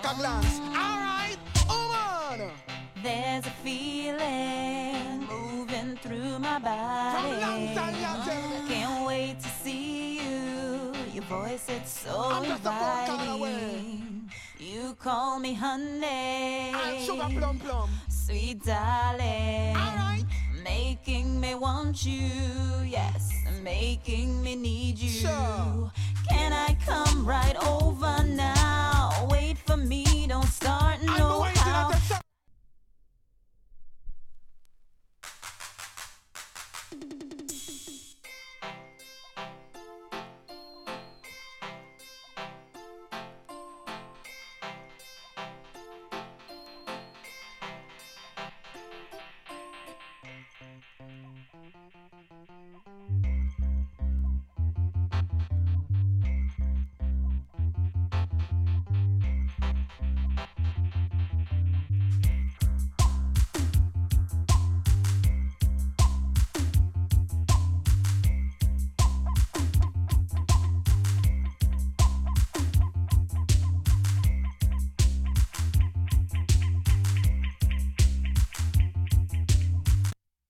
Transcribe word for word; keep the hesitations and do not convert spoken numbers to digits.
a glance. Alright, oh man. There's a feeling moving through my body. From long time, you tell me. Can't wait to see you. Your voice, it's so I'm just a phone call away. inviting. You call me honey. I'm sugar plum plum. Sweet darling. Alright. Making me want you. Yes, making me need you. Sure. Can I come right over now? Wait for me